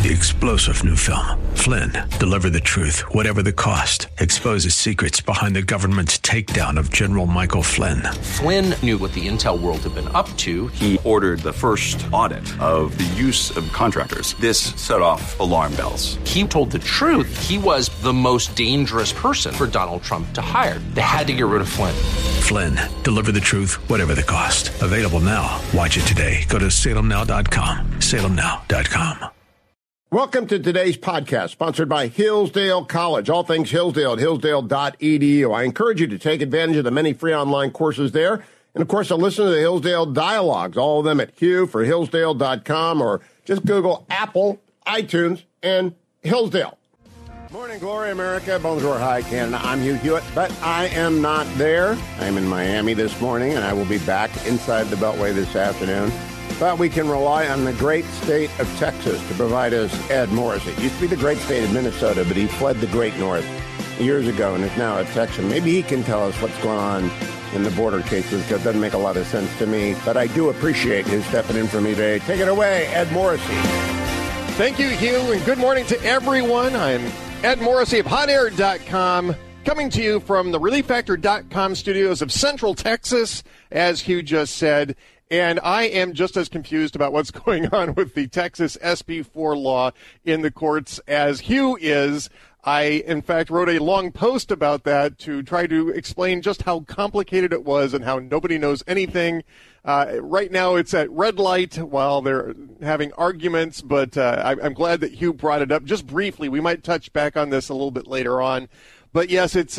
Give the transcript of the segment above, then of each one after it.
The explosive new film, Flynn, deliver the truth, whatever the cost, exposes secrets behind the government's takedown of General Michael Flynn. Flynn knew what the intel world had been up to. He ordered the first audit of the use of contractors. This set off alarm bells. He told the truth. He was the most dangerous person for Donald Trump to hire. They had to get rid of Flynn. Flynn, deliver the truth, whatever the cost. Available now. Watch it today. Go to salemnow.com. salemnow.com. Welcome to today's podcast, sponsored by Hillsdale College. All things Hillsdale at hillsdale.edu. I encourage you to take advantage of the many free online courses there. And, of course, to listen to the Hillsdale Dialogues, all of them at hillsdale.com, or just Google Apple, iTunes, and Hillsdale. Morning, Glory, America. Bonjour, hi, Canada. I'm Hugh Hewitt, but I am not there. I'm in Miami this morning, and I will be back inside the Beltway this afternoon. But we can rely on the great state of Texas to provide us Ed Morrissey. It used to be the great state of Minnesota, but he fled the great north years ago and is now a Texan. Maybe he can tell us what's going on in the border cases, because it doesn't make a lot of sense to me. But I do appreciate his stepping in for me today. Take it away, Ed Morrissey. Thank you, Hugh, and good morning to everyone. I'm Ed Morrissey of HotAir.com, coming to you from the ReliefFactor.com studios of Central Texas, as Hugh just said. And I am just as confused about what's going on with the Texas SB 4 law in the courts as Hugh is. I, in fact, wrote a long post about that to try to explain just how complicated it was and how nobody knows anything. Right now it's at red light while they're having arguments, but I'm glad that Hugh brought it up just briefly. We might touch back on this a little bit later on. But, yes, it's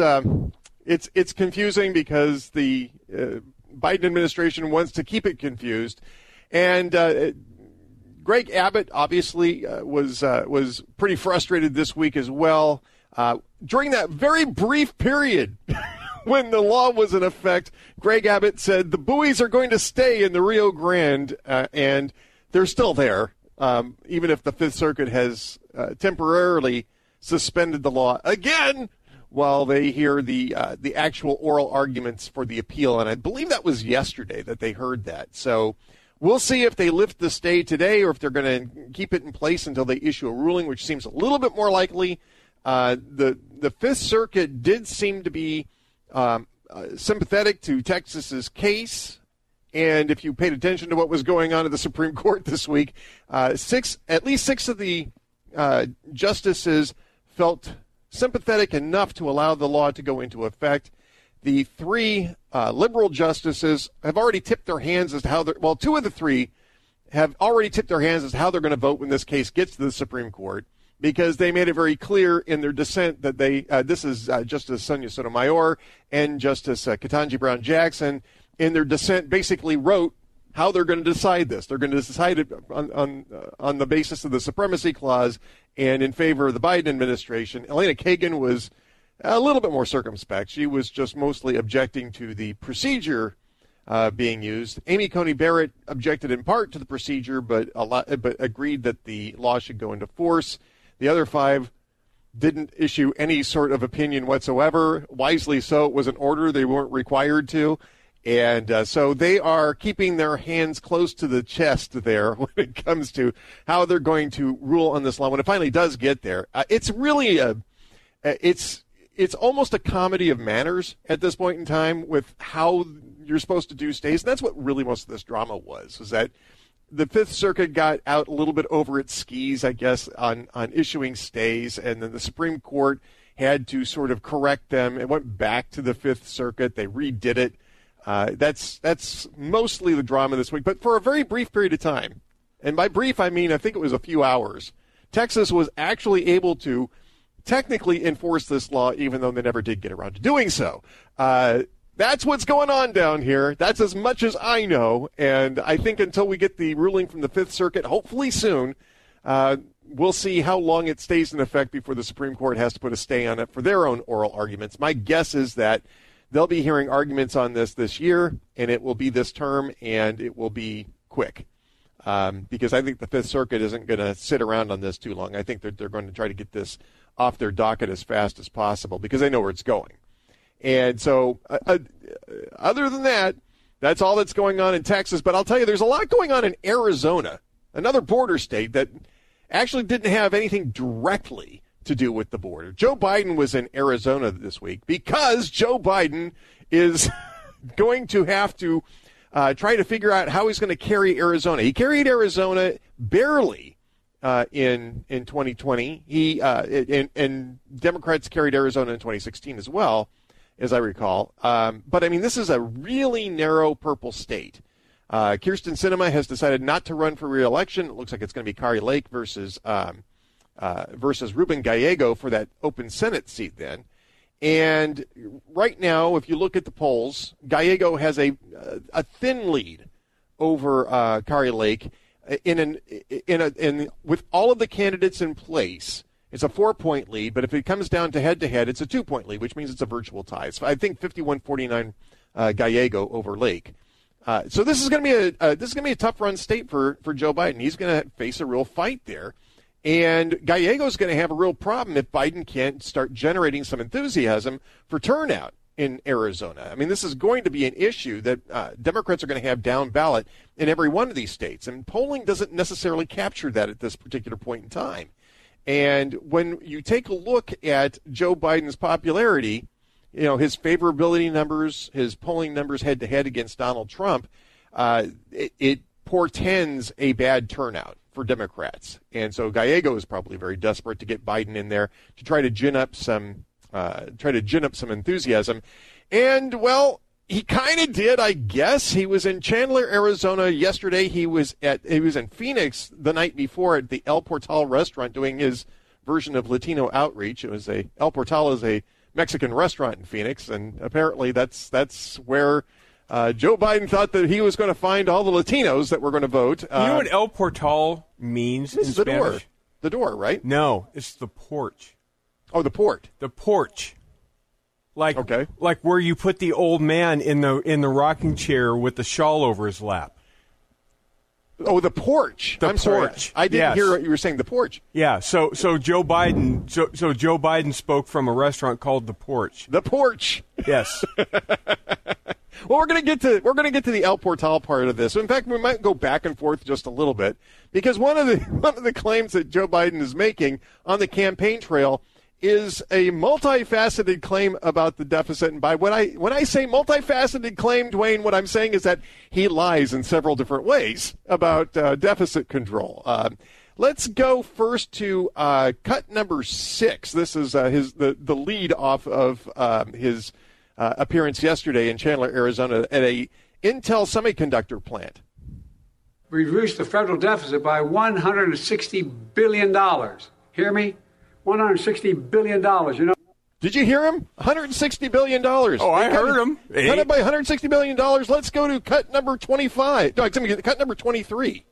confusing because the Biden administration wants to keep it confused. And Greg Abbott obviously was pretty frustrated this week as well. During that very brief period when the law was in effect, Greg Abbott said the buoys are going to stay in the Rio Grande, and they're still there, even if the Fifth Circuit has temporarily suspended the law again while they hear the actual oral arguments for the appeal. And I believe that was yesterday that they heard that. So we'll see if they lift the stay today or if they're going to keep it in place until they issue a ruling, which seems a little bit more likely. The Fifth Circuit did seem to be sympathetic to Texas's case. And if you paid attention to what was going on at the Supreme Court this week, at least six of the justices felt sympathetic enough to allow the law to go into effect. The three liberal justices have already tipped their hands as to how two of the three have already tipped their hands as to how they're going to vote when this case gets to the Supreme Court, because they made it very clear in their dissent that this is Justice Sonia Sotomayor and Justice Ketanji Brown Jackson, in their dissent basically wrote how they're going to decide this. They're going to decide it on the basis of the Supremacy Clause and in favor of the Biden administration. Elena Kagan was a little bit more circumspect. She was just mostly objecting to the procedure being used. Amy Coney Barrett objected in part to the procedure, but agreed that the law should go into force. The other five didn't issue any sort of opinion whatsoever. Wisely so. It was an order. They weren't required to. And so they are keeping their hands close to the chest there when it comes to how they're going to rule on this law. When it finally does get there, it's really it's almost a comedy of manners at this point in time with how you're supposed to do stays. And that's what really most of this drama was that the Fifth Circuit got out a little bit over its skis, I guess, on issuing stays. And then the Supreme Court had to sort of correct them. It went back to the Fifth Circuit. They redid it. That's mostly the drama this week, but for a very brief period of time, and by brief I mean I think it was a few hours, Texas was actually able to technically enforce this law, even though they never did get around to doing so. That's what's going on down here. That's as much as I know, and I think until we get the ruling from the Fifth Circuit, hopefully soon, we'll see how long it stays in effect before the Supreme Court has to put a stay on it for their own oral arguments. My guess is that they'll be hearing arguments on this year, and it will be this term, and it will be quick. Because I think the Fifth Circuit isn't going to sit around on this too long. I think that they're going to try to get this off their docket as fast as possible because they know where it's going. And so other than that, that's all that's going on in Texas. But I'll tell you, there's a lot going on in Arizona, another border state that actually didn't have anything directly to do with the border. Joe Biden was in Arizona this week because Joe Biden is going to have to try to figure out how he's going to carry Arizona. He carried Arizona barely in 2020. And Democrats carried Arizona in 2016 as well, as I recall. But, I mean, this is a really narrow purple state. Kyrsten Sinema has decided not to run for re-election. It looks like it's going to be Kari Lake versus Ruben Gallego for that open Senate seat then. And right now, if you look at the polls, Gallego has a thin lead over Kari Lake. With all of the candidates in place, it's a 4-point lead. But if it comes down to head-to-head, it's a 2-point lead, which means it's a virtual tie. So I think 51-49 Gallego over Lake. So this is going to be a tough run state for Joe Biden. He's going to face a real fight there. And Gallego's going to have a real problem if Biden can't start generating some enthusiasm for turnout in Arizona. I mean, this is going to be an issue that Democrats are going to have down ballot in every one of these states. And polling doesn't necessarily capture that at this particular point in time. And when you take a look at Joe Biden's popularity, you know, his favorability numbers, his polling numbers head-to-head against Donald Trump, it portends a bad turnout for Democrats. And so Gallego is probably very desperate to get Biden in there to try to gin up some enthusiasm. And, well, he kind of did, I guess. He was in Chandler, Arizona yesterday. He was in Phoenix the night before at the El Portal restaurant doing his version of Latino outreach. El Portal is a Mexican restaurant in Phoenix, and apparently that's where Joe Biden thought that he was going to find all the Latinos that were going to vote. You know what El Portal means in Spanish? Door. The door, right? No, it's the porch. Oh, the port. The porch. Like where you put the old man in the rocking chair with the shawl over his lap. Oh, the porch. I'm sorry. I didn't hear what you were saying. The porch. Yeah. So Joe Biden spoke from a restaurant called The Porch. The Porch. Yes. Well, we're going to get to the El Portal part of this. In fact, we might go back and forth just a little bit because one of the claims that Joe Biden is making on the campaign trail is a multifaceted claim about the deficit. And by when I say multifaceted claim, Dwayne, what I'm saying is that he lies in several different ways about deficit control. Let's go first to cut number 6. This is the lead off of his appearance yesterday in Chandler, Arizona, at a Intel semiconductor plant. We reduced the federal deficit by $160 billion. Hear me? $160 billion, you know. Did you hear him? $160 billion. Oh, I heard him. Cut it by $160 billion. Let's go to cut number 25. No, cut number 23.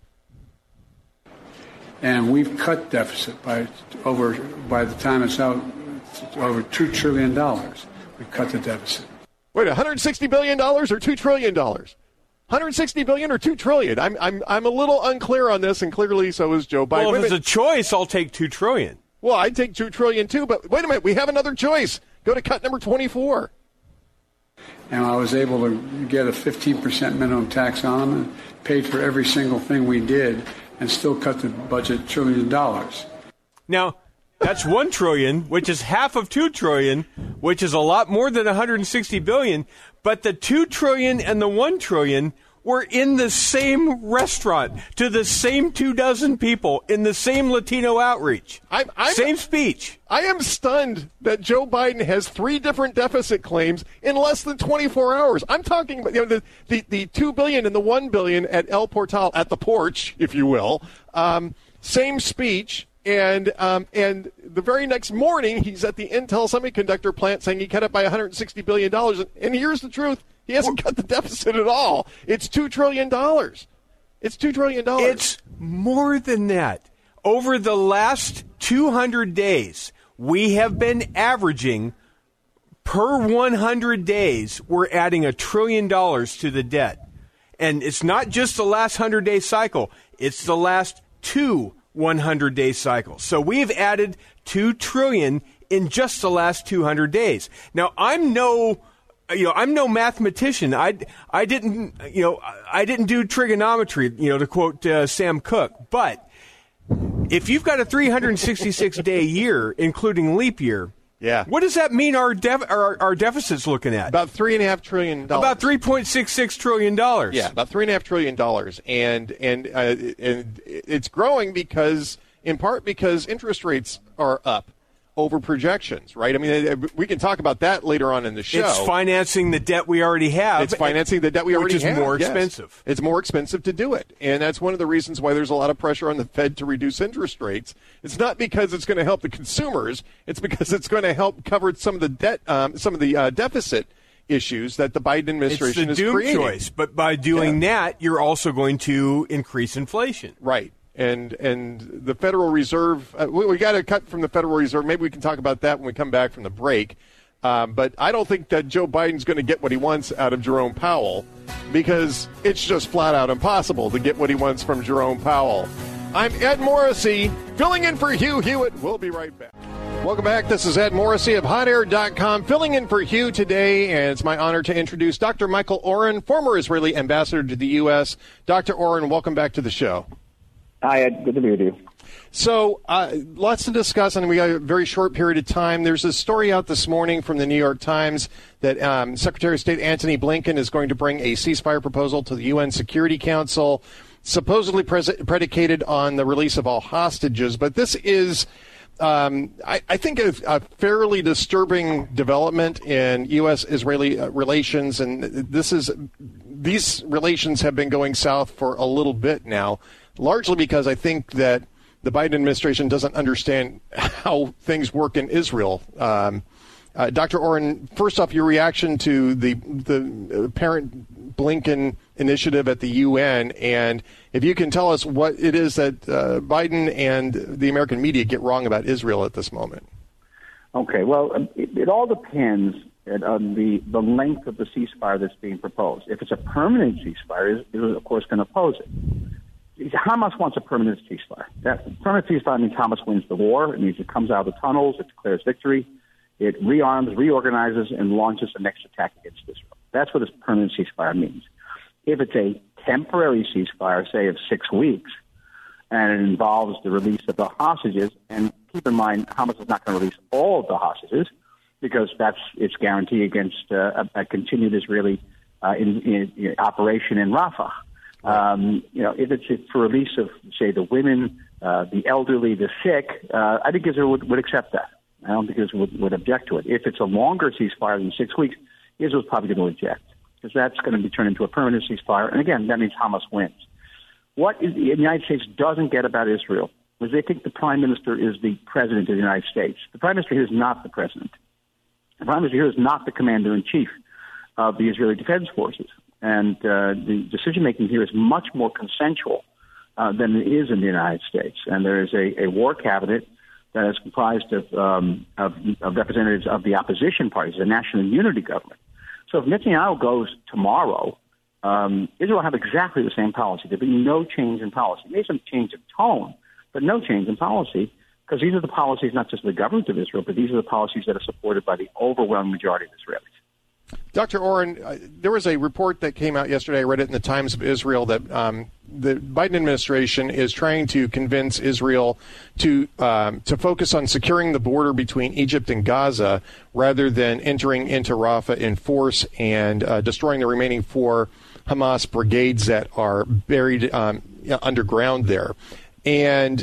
And we've cut deficit by the time it's out, over $2 trillion. We've cut the deficit. Wait, $160 billion or $2 trillion? $160 billion or $2 trillion? I'm a little unclear on this, and clearly so is Joe Biden. Well, if it's a choice, I'll take $2 trillion. Well, I'd take $2 trillion too, but wait a minute, we have another choice. Go to cut number 24. And I was able to get a 15% minimum tax on them and paid for every single thing we did and still cut the budget $1 trillion. Now, that's $1 trillion, which is half of $2 trillion, which is a lot more than $160 billion. But the $2 trillion and the $1 trillion were in the same restaurant to the same 24 people in the same Latino outreach. Same speech. I am stunned that Joe Biden has 3 different deficit claims in less than 24 hours. I'm talking about the $2 billion and the $1 billion at El Portal, at the porch, if you will. Same speech. And the very next morning, he's at the Intel semiconductor plant saying he cut it by $160 billion. And here's the truth. He hasn't cut the deficit at all. It's $2 trillion. It's $2 trillion. It's more than that. Over the last 200 days, we have been averaging, per 100 days, we're adding $1 trillion to the debt. And it's not just the last 100-day cycle. It's the last 2 100-day cycles. So we've added $2 trillion in just the last 200 days. Now, I'm no mathematician. I didn't do trigonometry, to quote Sam Cooke. But If you've got a 366-day year, including leap year, yeah, what does that mean our deficit's looking at? About $3.5 trillion. About $3.66 trillion. Yeah, about $3.5 trillion. And it's growing in part because interest rates are up over projections, right? I mean, we can talk about that later on in the show. It's financing the debt we already have. It's financing the debt we already have. Which is more expensive. Yes. It's more expensive to do it. And that's one of the reasons why there's a lot of pressure on the Fed to reduce interest rates. It's not because it's going to help the consumers. It's because it's going to help cover some of the debt, deficit issues that the Biden administration is creating. It's the doom choice. But by doing that, you're also going to increase inflation. Right. And the Federal Reserve, we got to cut from the Federal Reserve. Maybe we can talk about that when we come back from the break. But I don't think that Joe Biden's going to get what he wants out of Jerome Powell, because it's just flat out impossible to get what he wants from Jerome Powell. I'm Ed Morrissey, filling in for Hugh Hewitt. We'll be right back. Welcome back. This is Ed Morrissey of HotAir.com, filling in for Hugh today, and it's my honor to introduce Dr. Michael Oren, former Israeli ambassador to the U.S. Dr. Oren, welcome back to the show. Hi, Ed. Good to be with you. So, lots to discuss, and we got a very short period of time. There's a story out this morning from the New York Times that Secretary of State Antony Blinken is going to bring a ceasefire proposal to the UN Security Council, supposedly predicated on the release of all hostages. But this is, I think, a fairly disturbing development in U.S.-Israeli relations, and these relations have been going south for a little bit now, largely because I think that the Biden administration doesn't understand how things work in Israel. Dr. Oren, first off, your reaction to the apparent Blinken initiative at the UN, and if you can tell us what it is that Biden and the American media get wrong about Israel at this moment. Okay, well, it all depends on the length of the ceasefire that's being proposed. If it's a permanent ceasefire, Israel is, of course, going to oppose it. Hamas wants a permanent ceasefire. That permanent ceasefire means Hamas wins the war. It means it comes out of the tunnels, it declares victory, it rearms, reorganizes, and launches the next attack against Israel. That's what this permanent ceasefire means. If it's a temporary ceasefire, say of 6 weeks, and it involves the release of the hostages, and keep in mind, Hamas is not going to release all of the hostages because that's its guarantee against a continued Israeli operation in Rafah. If it's for release of, say, the women, the elderly, the sick, I think Israel would accept that. I don't think Israel would object to it. If it's a longer ceasefire than 6 weeks, Israel's probably going to object, because that's going to be turned into a permanent ceasefire. And again, that means Hamas wins. What the United States doesn't get about Israel is they think the prime minister is the president of the United States. The prime minister here is not the president. The prime minister here is not the commander-in-chief of the Israeli Defense Forces. And the decision-making here is much more consensual than it is in the United States. And there is a war cabinet that is comprised of representatives of the opposition parties, the National Unity Government. So if Netanyahu goes tomorrow, Israel will have exactly the same policy. There'll be no change in policy. Maybe some change of tone, but no change in policy, because these are the policies not just of the government of Israel, but these are the policies that are supported by the overwhelming majority of Israelis. Dr. Oren, there was a report that came out yesterday, I read it in the Times of Israel, that the Biden administration is trying to convince Israel to focus on securing the border between Egypt and Gaza rather than entering into Rafah in force and destroying the remaining 4 Hamas brigades that are buried underground there. And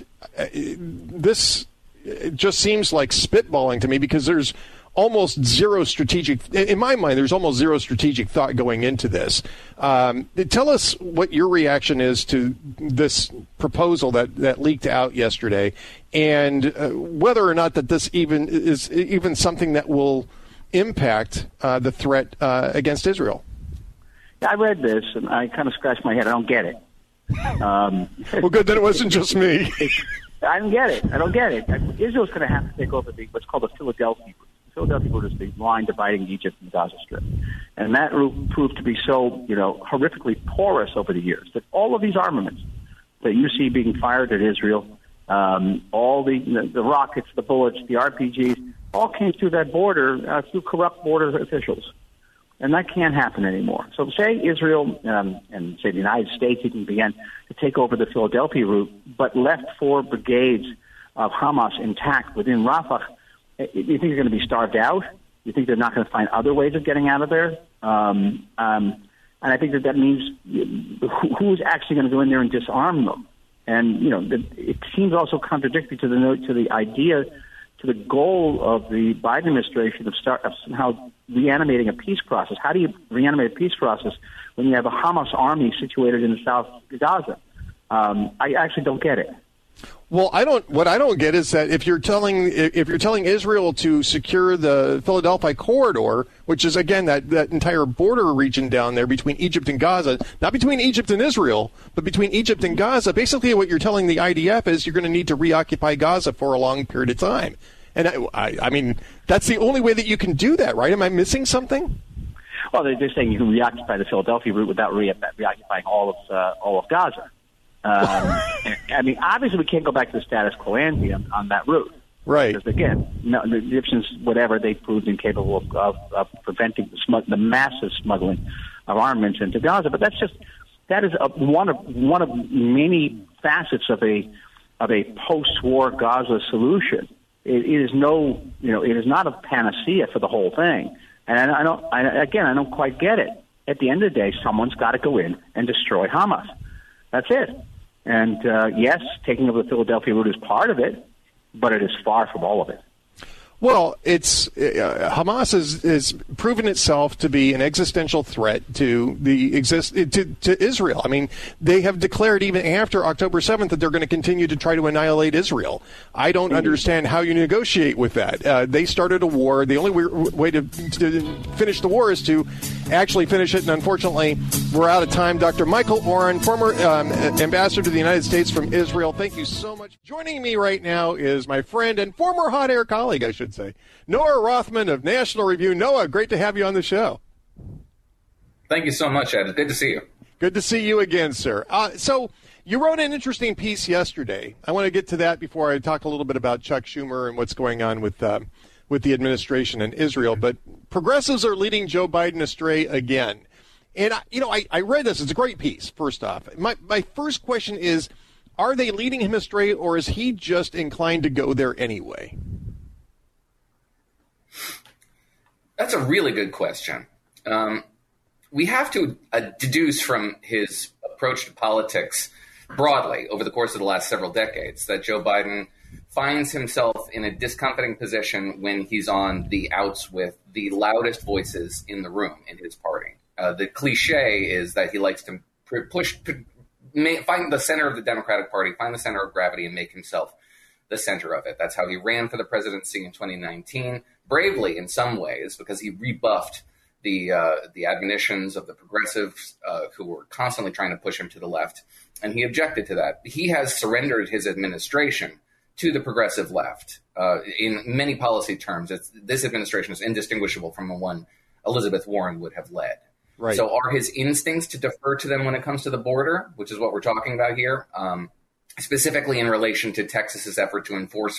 this just seems like spitballing to me, because there's almost zero strategic, in my mind, there's almost zero strategic thought going into this. Tell us what your reaction is to this proposal that leaked out yesterday, and whether or not that this even is even something that will impact the threat against Israel. I read this, and I kind of scratched my head. I don't get it. Well, good, then it wasn't just me. I don't get it. Israel's going to have to take over what's called the Philadelphia route. The Philadelphia route is the line dividing Egypt and the Gaza Strip. And that route proved to be so, horrifically porous over the years that all of these armaments that you see being fired at Israel, all the rockets, the bullets, the RPGs, all came through that border through corrupt border officials And that can't happen anymore. So say Israel and say the United States even began to take over the Philadelphia route, but left 4 brigades of Hamas intact within Rafah. You think they're going to be starved out? You think they're not going to find other ways of getting out of there? And I think that means who's actually going to go in there and disarm them? And it seems also contradictory to the idea, to the goal of the Biden administration of somehow reanimating a peace process. How do you reanimate a peace process when you have a Hamas army situated in the south of Gaza? I actually don't get it. Well, what I don't get is that if you're telling Israel to secure the Philadelphia corridor, which is again that entire border region down there between Egypt and Gaza, not between Egypt and Israel, but between Egypt and Gaza, basically what you're telling the IDF is you're going to need to reoccupy Gaza for a long period of time. And I mean, that's the only way that you can do that, right? Am I missing something? Well, they're saying you can reoccupy the Philadelphia route without reoccupying all of Gaza. I mean, obviously, we can't go back to the status quo ante on that route. Right. Because, again, the Egyptians, whatever, they proved incapable of preventing the massive smuggling of armaments into Gaza. But that is one of many facets of a post-war Gaza solution. It is not a panacea for the whole thing. And I don't quite get it. At the end of the day, someone's got to go in and destroy Hamas. That's it. And yes, taking over the Philadelphia route is part of it, but it is far from all of it. Well, it's Hamas has proven itself to be an existential threat to to Israel. I mean, they have declared even after October 7th that they're going to continue to try to annihilate Israel. I don't understand how you negotiate with that. They started a war. The only way to finish the war is to actually finish it, and unfortunately, we're out of time. Dr. Michael Oren, former ambassador to the United States from Israel, thank you so much. Joining me right now is my friend and former Hot Air colleague, I should say, Noah Rothman of National Review. Noah, great to have you on the show. Thank you so much, Ed. Good to see you. Good to see you again, sir. So you wrote an interesting piece yesterday. I want to get to that before I talk a little bit about Chuck Schumer and what's going on with the administration in Israel. But progressives are leading Joe Biden astray again. And, I read this. It's a great piece, first off. My first question is, are they leading him astray, or is he just inclined to go there anyway? That's a really good question. We have to deduce from his approach to politics broadly over the course of the last several decades that Joe Biden finds himself in a discomforting position when he's on the outs with the loudest voices in the room in his party. The cliche is that he likes to find the center of the Democratic Party, find the center of gravity, and make himself the center of it. That's how he ran for the presidency in 2019, bravely in some ways, because he rebuffed the admonitions of the progressives who were constantly trying to push him to the left, and he objected to that. He has surrendered his administration to the progressive left. In many policy terms, this administration is indistinguishable from the one Elizabeth Warren would have led. Right. So are his instincts to defer to them when it comes to the border, which is what we're talking about here, specifically in relation to Texas's effort to enforce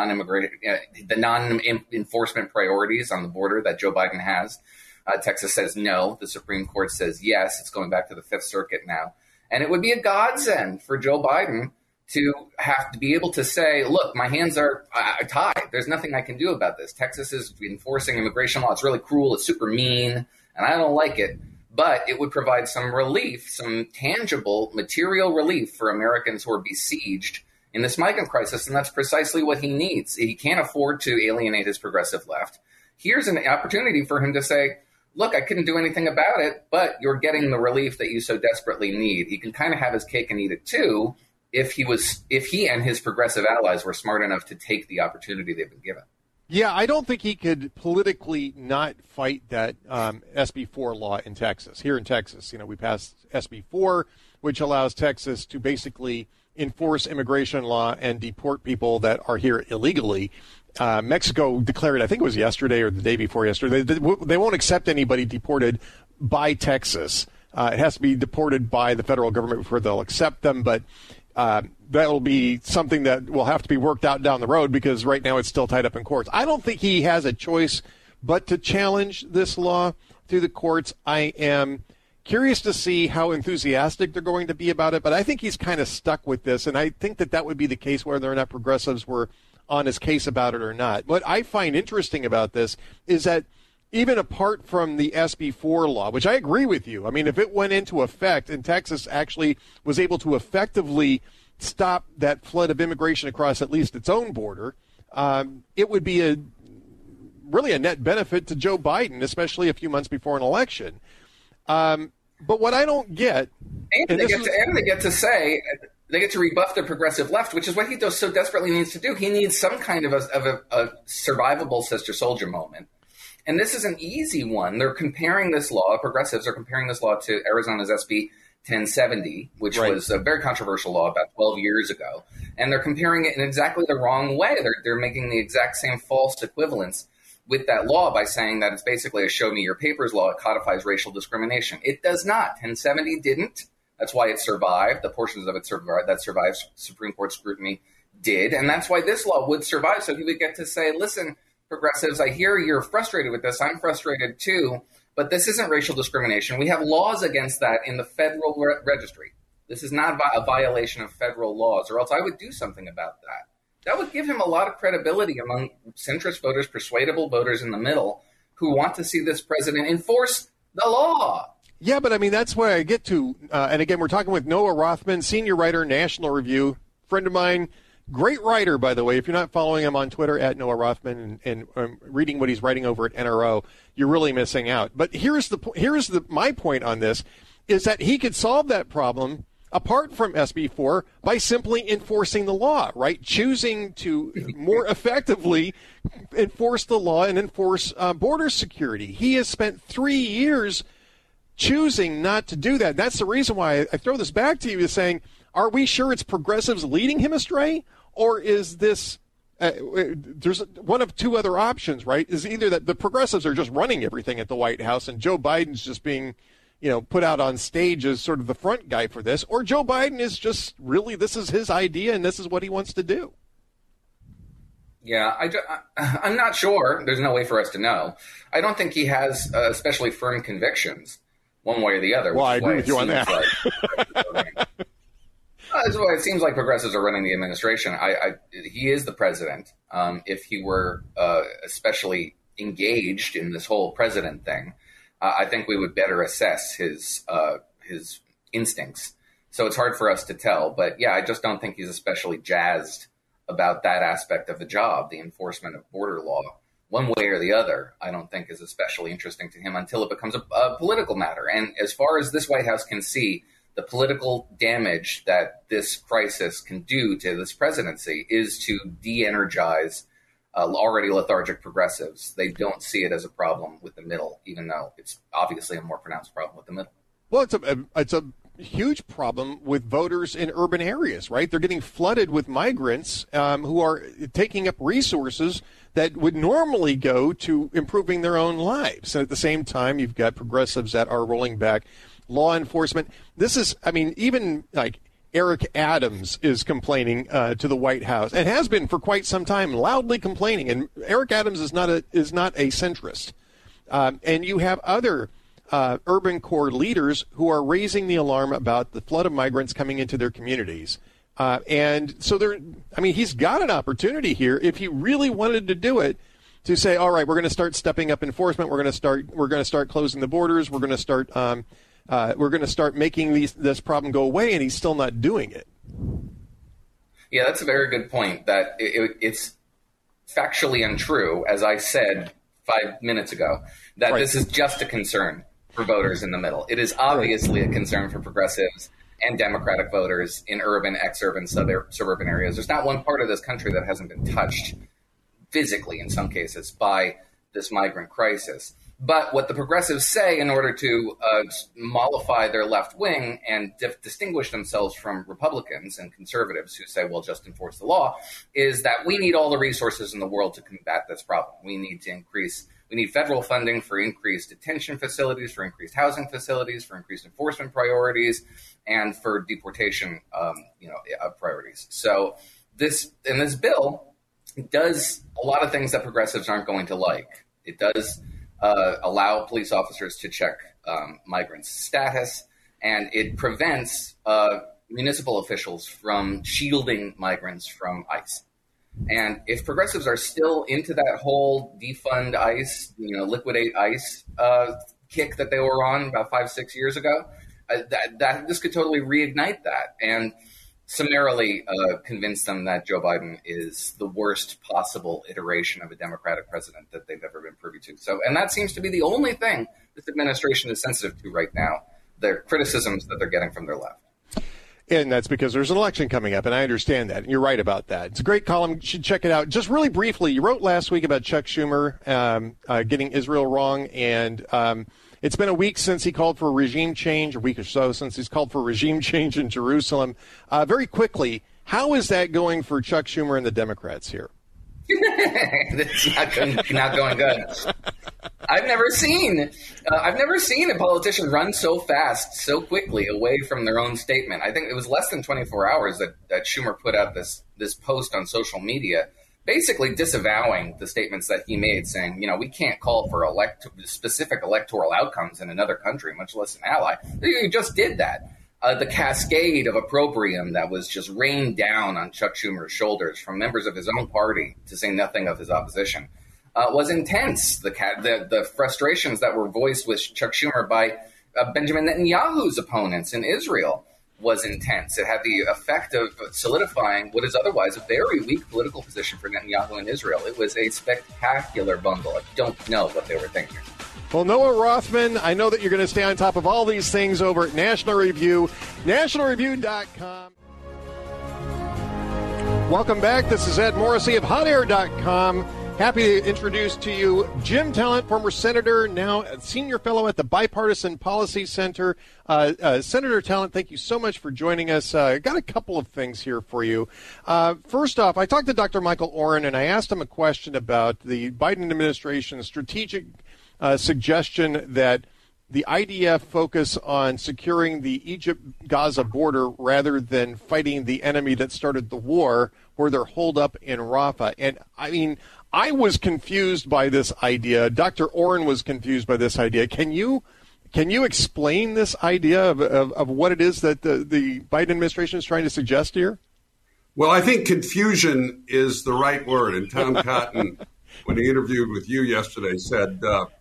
the non-enforcement priorities on the border that Joe Biden has? Texas says no. The Supreme Court says yes. It's going back to the Fifth Circuit now. And it would be a godsend for Joe Biden to have to be able to say, look, my hands are tied. There's nothing I can do about this. Texas is enforcing immigration law. It's really cruel. It's super mean. And I don't like it, but it would provide some relief, some tangible material relief for Americans who are besieged in this migrant crisis, and that's precisely what he needs. He can't afford to alienate his progressive left. Here's an opportunity for him to say, look, I couldn't do anything about it, but you're getting the relief that you so desperately need. He can kind of have his cake and eat it too if he and his progressive allies were smart enough to take the opportunity they've been given. Yeah, I don't think he could politically not fight that SB 4 law in Texas. Here in Texas, we passed SB 4, which allows Texas to basically enforce immigration law and deport people that are here illegally. Mexico declared, I think it was yesterday or the day before yesterday, they won't accept anybody deported by Texas. It has to be deported by the federal government before they'll accept them, but that will be something that will have to be worked out down the road because right now it's still tied up in courts. I don't think he has a choice but to challenge this law through the courts. I am curious to see how enthusiastic they're going to be about it, but I think he's kind of stuck with this, and I think that would be the case whether or not progressives were on his case about it or not. What I find interesting about this is that even apart from the SB4 law, which I agree with you, I mean, if it went into effect and Texas actually was able to effectively stop that flood of immigration across at least its own border, it would be really a net benefit to Joe Biden, especially a few months before an election. But what I don't get, they get to rebuff the progressive left, which is what he so desperately needs to do. He needs some kind of a survivable Sister Soldier moment. And this is an easy one. They're comparing this law, progressives are comparing this law to Arizona's SB 1070, which was a very controversial law about 12 years ago. And they're comparing it in exactly the wrong way. They're making the exact same false equivalence with that law by saying that it's basically a show me your papers law. It codifies racial discrimination. It does not. 1070 didn't. That's why it survived. The portions of it that survived Supreme Court scrutiny did. And that's why this law would survive. So he would get to say, listen, progressives, I hear you're frustrated with this. I'm frustrated too. But this isn't racial discrimination. We have laws against that in the federal registry. This is not a violation of federal laws, or else I would do something about that. That would give him a lot of credibility among centrist voters, persuadable voters in the middle who want to see this president enforce the law. Yeah, but I mean, that's where I get to. And again, we're talking with Noah Rothman, senior writer, National Review, friend of mine, great writer, by the way. If you're not following him on Twitter at Noah Rothman and reading what he's writing over at NRO, you're really missing out. But here's my point on this is that he could solve that problem apart from SB4 by simply enforcing the law, right? Choosing to more effectively enforce the law and enforce border security. He has spent 3 years choosing not to do that. That's the reason why I throw this back to you is saying, are we sure it's progressives leading him astray? Or is this, there's one of two other options, right? Is either that the progressives are just running everything at the White House and Joe Biden's just being, put out on stage as sort of the front guy for this, or Joe Biden is just really, this is his idea and this is what he wants to do. Yeah, I'm not sure. There's no way for us to know. I don't think he has especially firm convictions one way or the other. Well, I agree with you on that. That's why it seems like progressives are running the administration. He is the president. If he were especially engaged in this whole president thing, I think we would better assess his instincts. So it's hard for us to tell. But yeah, I just don't think he's especially jazzed about that aspect of the job, the enforcement of border law. One way or the other, I don't think is especially interesting to him until it becomes a political matter. And as far as this White House can see, the political damage that this crisis can do to this presidency is to de-energize already lethargic progressives. They don't see it as a problem with the middle, even though it's obviously a more pronounced problem with the middle. Well, it's a huge problem with voters in urban areas, right? They're getting flooded with migrants who are taking up resources that would normally go to improving their own lives. And at the same time, you've got progressives that are rolling back law enforcement. This is, even like Eric Adams is complaining to the White House and has been for quite some time, loudly complaining. And Eric Adams is not a centrist. And you have other urban core leaders who are raising the alarm about the flood of migrants coming into their communities. And so he's got an opportunity here if he really wanted to do it, to say, all right, we're going to start stepping up enforcement. We're going to start closing the borders. We're going to start making this problem go away, and he's still not doing it. Yeah, that's a very good point. That it's factually untrue, as I said 5 minutes ago, that This is just a concern for voters in the middle. It is obviously a concern for progressives and Democratic voters in urban, ex-urban, suburban areas. There's not one part of this country that hasn't been touched physically, in some cases, by this migrant crisis. But what the progressives say in order to mollify their left wing and distinguish themselves from Republicans and conservatives who say, well, just enforce the law, is that we need all the resources in the world to combat this problem. We need federal funding for increased detention facilities, for increased housing facilities, for increased enforcement priorities, and for deportation priorities. So this bill does a lot of things that progressives aren't going to like. It does allow police officers to check migrants' status, and it prevents municipal officials from shielding migrants from ICE. And if progressives are still into that whole defund ICE, liquidate ICE kick that they were on about 5-6 years ago, this could totally reignite that and summarily convince them that Joe Biden is the worst possible iteration of a Democratic president that they've ever been privy to. So, and that seems to be the only thing this administration is sensitive to right now, their criticisms that they're getting from their left. And that's because there's an election coming up, and I understand that. And you're right about that. It's a great column. You should check it out. Just really briefly, you wrote last week about Chuck Schumer getting Israel wrong, and it's been a week since he called for a regime change, a week or so since he's called for a regime change in Jerusalem. Very quickly, how is that going for Chuck Schumer and the Democrats here? It's not going good. I've never seen a politician run so fast, so quickly away from their own statement. I think it was less than 24 hours that Schumer put out this post on social media, basically disavowing the statements that he made, saying, we can't call for specific electoral outcomes in another country, much less an ally. He just did that. The cascade of opprobrium that was just rained down on Chuck Schumer's shoulders from members of his own party, to say nothing of his opposition, was intense. The frustrations that were voiced with Chuck Schumer by Benjamin Netanyahu's opponents in Israel was intense. It had the effect of solidifying what is otherwise a very weak political position for Netanyahu in Israel. It was a spectacular bungle. I don't know what they were thinking. Well, Noah Rothman, I know that you're going to stay on top of all these things over at National Review, nationalreview.com. Welcome back. This is Ed Morrissey of HotAir.com. Happy to introduce to you Jim Talent, former senator, now a senior fellow at the Bipartisan Policy Center. Senator Talent, thank you so much for joining us. Got a couple of things here for you. First off, I talked to Dr. Michael Oren, and I asked him a question about the Biden administration's strategic suggestion that the IDF focus on securing the Egypt-Gaza border rather than fighting the enemy that started the war, where they're holed up in Rafah. And, I was confused by this idea. Dr. Oren was confused by this idea. Can you explain this idea of what it is that the Biden administration is trying to suggest here? Well, I think confusion is the right word. And Tom Cotton, when he interviewed with you yesterday, said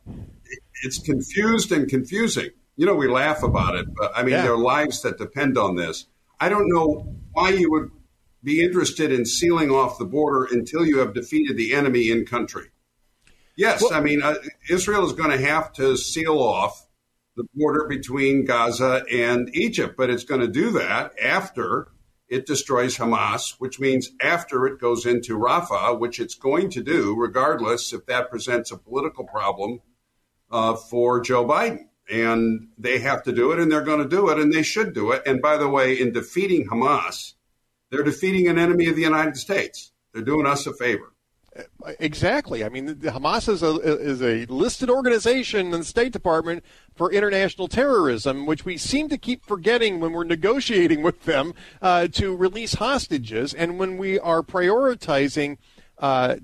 it's confused and confusing. We laugh about it, but there are lives that depend on this. I don't know why you would be interested in sealing off the border until you have defeated the enemy in country. Yes, Israel is going to have to seal off the border between Gaza and Egypt, but it's going to do that after it destroys Hamas, which means after it goes into Rafah, which it's going to do regardless if that presents a political problem for Joe Biden. And they have to do it, and they're going to do it, and they should do it. And by the way, in defeating Hamas, they're defeating an enemy of the United States. They're doing us a favor. Exactly. Hamas is a listed organization in the State Department for international terrorism, which we seem to keep forgetting when we're negotiating with them to release hostages. And when we are prioritizing a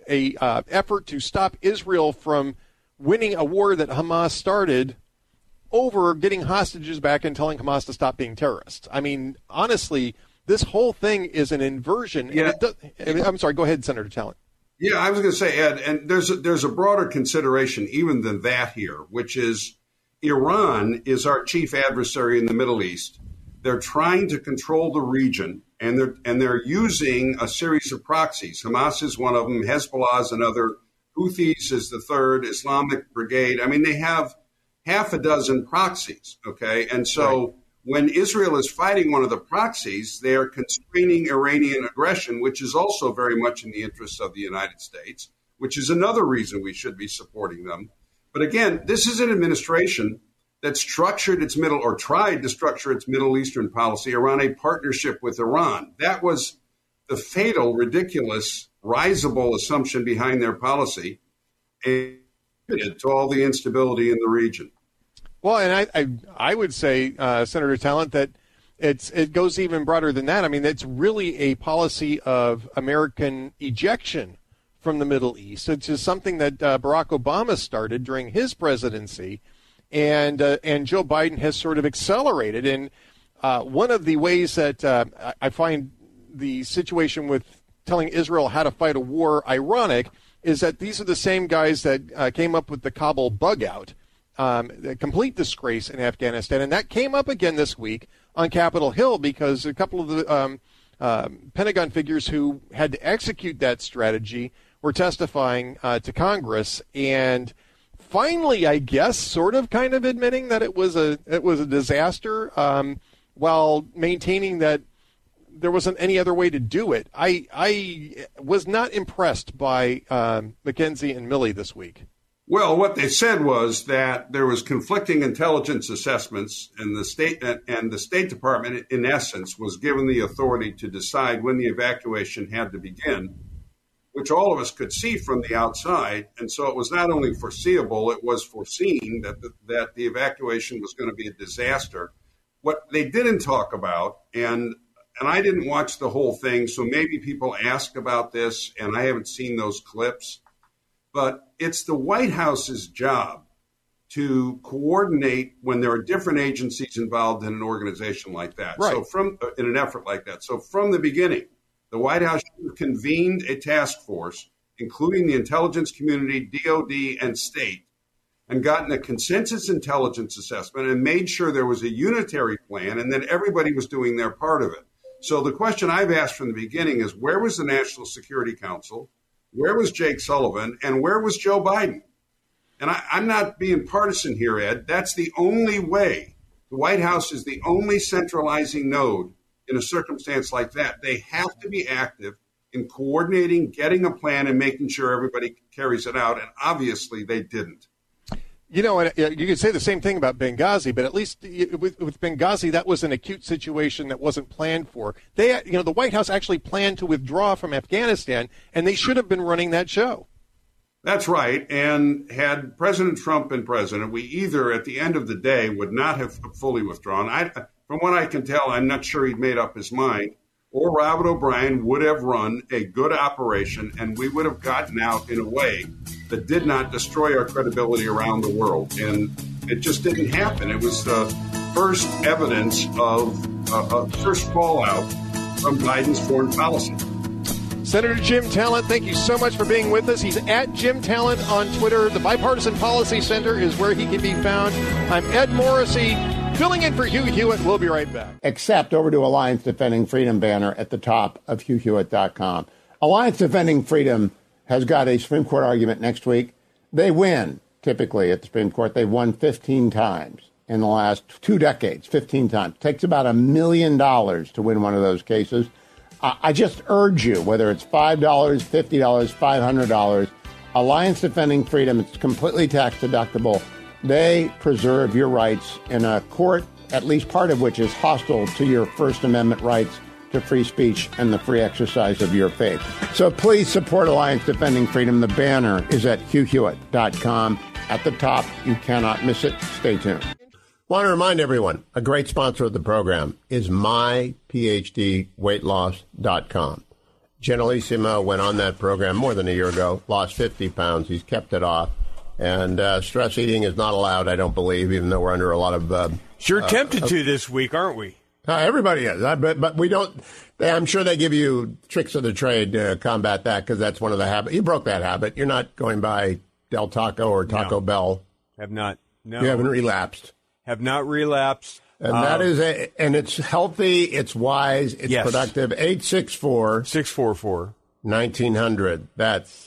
effort to stop Israel from winning a war that Hamas started over getting hostages back and telling Hamas to stop being terrorists. Honestly, this whole thing is an inversion. Yeah. I'm sorry. Go ahead, Senator Talent. Yeah, I was going to say, Ed, and there's a broader consideration even than that here, which is Iran is our chief adversary in the Middle East. They're trying to control the region, and they're using a series of proxies. Hamas is one of them. Hezbollah is another. Houthis is the third. Islamic Brigade. They have half a dozen proxies. Okay, and so when Israel is fighting one of the proxies, they are constraining Iranian aggression, which is also very much in the interests of the United States, which is another reason we should be supporting them. But again, this is an administration that structured its tried to structure its Middle Eastern policy around a partnership with Iran. That was the fatal, ridiculous, risible assumption behind their policy, and to all the instability in the region. Well, and I would say, Senator Talent, that it goes even broader than that. It's really a policy of American ejection from the Middle East. It's just something that Barack Obama started during his presidency, and Joe Biden has sort of accelerated. And one of the ways that I find the situation with telling Israel how to fight a war ironic is that these are the same guys that came up with the Kabul bug-out, the complete disgrace in Afghanistan. And that came up again this week on Capitol Hill because a couple of the Pentagon figures who had to execute that strategy were testifying to Congress. And finally, I guess, sort of kind of admitting that it was a disaster while maintaining that there wasn't any other way to do it. I was not impressed by McKenzie and Milley this week. Well, what they said was that there was conflicting intelligence assessments, and the State Department, in essence, was given the authority to decide when the evacuation had to begin, which all of us could see from the outside. And so it was not only foreseeable, it was foreseen that the evacuation was going to be a disaster. What they didn't talk about, and I didn't watch the whole thing, so maybe people ask about this, and I haven't seen those clips, but it's the White House's job to coordinate when there are different agencies involved in an organization like that. Right. So in an effort like that. So from the beginning, the White House convened a task force, including the intelligence community, DOD, and state, and gotten a consensus intelligence assessment and made sure there was a unitary plan and that everybody was doing their part of it. So the question I've asked from the beginning is, where was the National Security Council? Where was Jake Sullivan? And where was Joe Biden? And I'm not being partisan here, Ed. That's the only way. The White House is the only centralizing node in a circumstance like that. They have to be active in coordinating, getting a plan, and making sure everybody carries it out. And obviously they didn't. You know, you could say the same thing about Benghazi, but at least with Benghazi, that was an acute situation that wasn't planned for. The White House actually planned to withdraw from Afghanistan, and they should have been running that show. That's right. And had President Trump been president, we either at the end of the day would not have fully withdrawn. From what I can tell, I'm not sure he'd made up his mind, or Robert O'Brien would have run a good operation, and we would have gotten out in a way that did not destroy our credibility around the world. And it just didn't happen. It was the first evidence of first fallout from Biden's foreign policy. Senator Jim Talent, thank you so much for being with us. He's at Jim Talent on Twitter. The Bipartisan Policy Center is where he can be found. I'm Ed Morrissey, filling in for Hugh Hewitt. We'll be right back. Except over to Alliance Defending Freedom banner at the top of HughHewitt.com. Alliance Defending Freedom has got a Supreme Court argument next week. They win, typically, at the Supreme Court. They've won 15 times in the last 2 decades, 15 times. It takes about $1 million to win one of those cases. I just urge you, whether it's $5, $50, $500, Alliance Defending Freedom, it's completely tax deductible. They preserve your rights in a court, at least part of which is hostile to your First Amendment rights to free speech and the free exercise of your faith. So please support Alliance Defending Freedom. The banner is at HughHewitt.com. At the top, you cannot miss it. Stay tuned. Want to remind everyone, a great sponsor of the program is MyPhDWeightLoss.com. Generalissimo went on that program more than a year ago, lost 50 pounds. He's kept it off. And stress eating is not allowed, I don't believe, even though we're under a lot of... Sure tempted to this week, aren't we? Everybody is, but we don't. I'm sure they give you tricks of the trade to combat that, because that's one of the habits. You broke that habit. You're not going by Del Taco or Taco Bell. Have not. No. You haven't relapsed. Have not relapsed. And that is and it's healthy, it's wise, it's productive. 864-644-1900. That's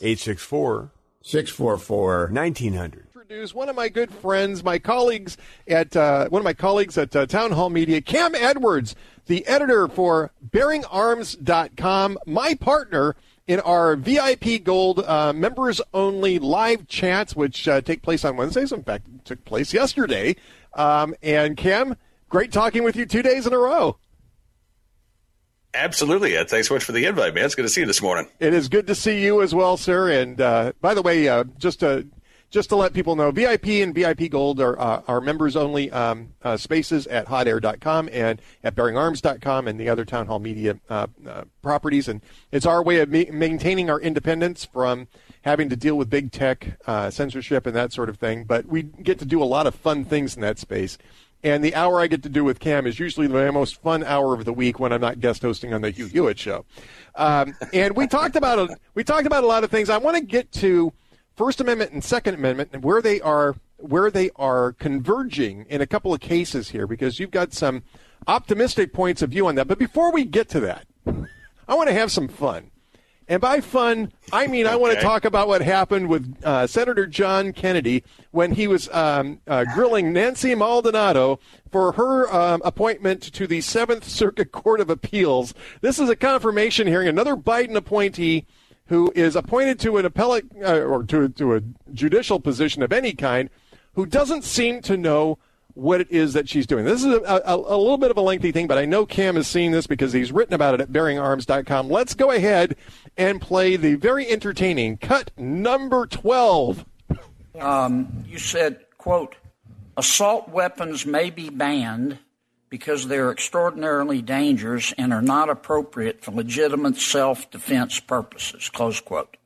864-644-1900. One of my good friends, one of my colleagues at Town Hall Media, Cam Edwards, the editor for BearingArms.com, my partner in our VIP Gold members-only live chats, which take place on Wednesdays. In fact, took place yesterday. And Cam, great talking with you 2 days in a row. Absolutely, Ed. Thanks so much for the invite, man. It's good to see you this morning. It is good to see you as well, sir. And by the way, just to just to let people know, VIP and VIP Gold are members-only spaces at hotair.com and at bearingarms.com and the other Town Hall Media properties. And it's our way of maintaining our independence from having to deal with big tech, censorship, and that sort of thing. But we get to do a lot of fun things in that space. And the hour I get to do with Cam is usually the most fun hour of the week when I'm not guest hosting on the Hugh Hewitt Show. And we talked about a lot of things. I want to get to First Amendment and Second Amendment and where they are converging in a couple of cases here, because you've got some optimistic points of view on that. But before we get to that, I want to have some fun. And by fun, I mean I want to talk about what happened with Senator John Kennedy when he was grilling Nancy Maldonado for her appointment to the Seventh Circuit Court of Appeals. This is a confirmation hearing. Another Biden appointee who is appointed to an appellate or to a judicial position of any kind, who doesn't seem to know what it is that she's doing. This is a little bit of a lengthy thing, but I know Cam has seen this because he's written about it at bearingarms.com. Let's go ahead and play the very entertaining cut number 12. You said, quote, assault weapons may be banned because they're extraordinarily dangerous and are not appropriate for legitimate self-defense purposes, close quote.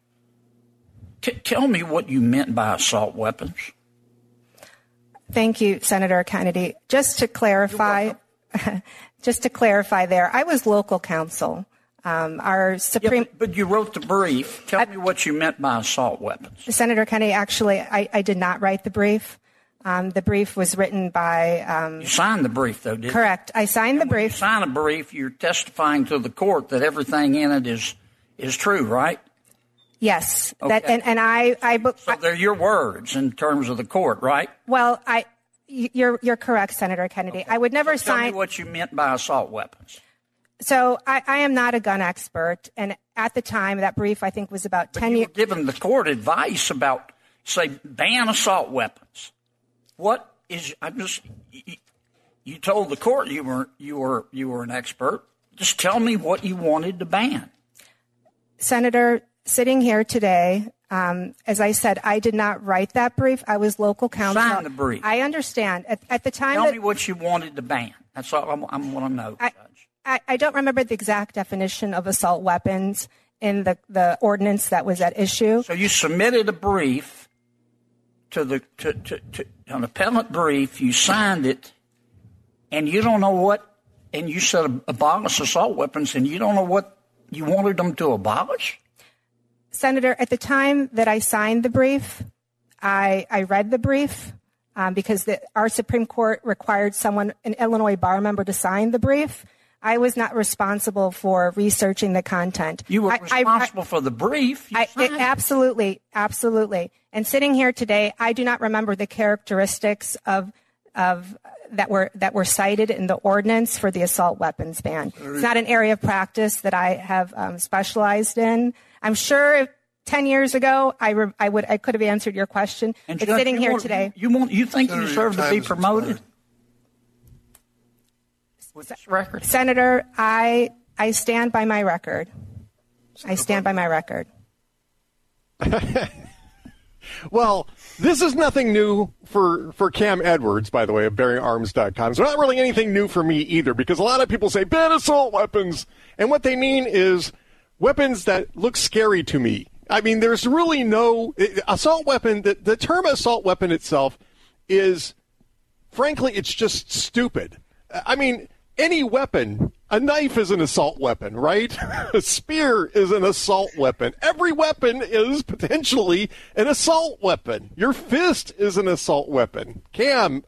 Tell me what you meant by assault weapons. Thank you, Senator Kennedy. Just to clarify there, I was local counsel. Our Supreme. Yeah, but you wrote the brief. Tell me what you meant by assault weapons. Senator Kennedy, actually, I did not write the brief. The brief was written by. You signed the brief, though, didn't you? Correct. I signed the brief. When you sign a brief, you're testifying to the court that everything in it is true, right? Yes. Okay. So they're your words in terms of the court, right? Well, you're correct, Senator Kennedy. Okay. I would never sign. Tell me what you meant by assault weapons. So I am not a gun expert, and at the time, that brief I think was about 10 years. You were giving the court advice about, say, ban assault weapons. What is? You told the court you were an expert. Just tell me what you wanted to ban. Senator, sitting here today, as I said, I did not write that brief. I was local counsel. Sign the brief. I understand. At the time, tell me what you wanted to ban. That's all I want to know, Judge. I don't remember the exact definition of assault weapons in the ordinance that was at issue. So you submitted a brief to an appellate brief. You signed it, and you don't know what. And you said abolish assault weapons, and you don't know what you wanted them to abolish. Senator, at the time that I signed the brief, I read the brief because our Supreme Court required an Illinois bar member to sign the brief. I was not responsible for researching the content. You were responsible for the brief. Absolutely. And sitting here today, I do not remember the characteristics of that were cited in the ordinance for the assault weapons ban. It's not an area of practice that I have specialized in. I'm sure 10 years ago I could have answered your question. And but sitting here today, you think you deserve to be promoted? Record. Senator, I stand by my record. I stand by my record. Well, this is nothing new for Cam Edwards, by the way, of bearingarms.com. It's not really anything new for me either, because a lot of people say ban assault weapons, and what they mean is weapons that look scary to me. I mean, there's really no assault weapon. The term assault weapon itself is, frankly, it's just stupid. I mean, any weapon, a knife is an assault weapon, right? A spear is an assault weapon. Every weapon is potentially an assault weapon. Your fist is an assault weapon. Cam,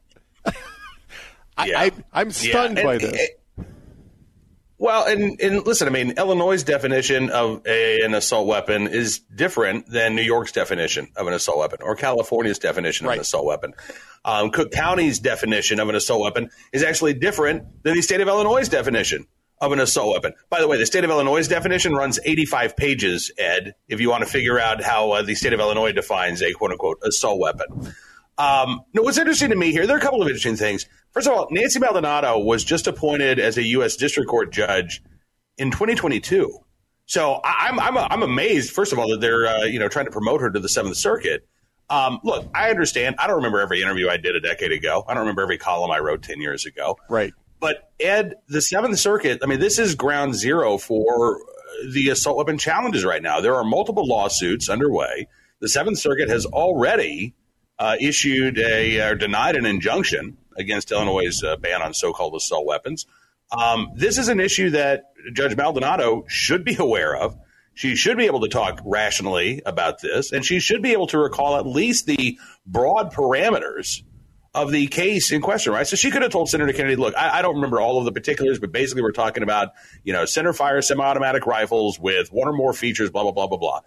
I'm stunned by this. Well, and listen, I mean, Illinois' definition of an assault weapon is different than New York's definition of an assault weapon or California's definition of an assault weapon. Cook County's definition of an assault weapon is actually different than the state of Illinois' definition of an assault weapon. By the way, the state of Illinois' definition runs 85 pages, Ed, if you want to figure out how the state of Illinois defines a quote-unquote assault weapon. No, what's interesting to me here, there are a couple of interesting things. First of all, Nancy Maldonado was just appointed as a U.S. District Court judge in 2022. So I'm amazed, first of all, that they're trying to promote her to the Seventh Circuit. Look, I understand. I don't remember every interview I did a decade ago. I don't remember every column I wrote 10 years ago. Right. But, Ed, the Seventh Circuit, I mean, this is ground zero for the assault weapon challenges right now. There are multiple lawsuits underway. The Seventh Circuit has already issued or denied an injunction against Illinois' ban on so-called assault weapons. This is an issue that Judge Maldonado should be aware of. She should be able to talk rationally about this, and she should be able to recall at least the broad parameters of the case in question, right? So she could have told Senator Kennedy, look, I don't remember all of the particulars, but basically we're talking about, center-fire semi-automatic rifles with one or more features, blah, blah, blah, blah, blah.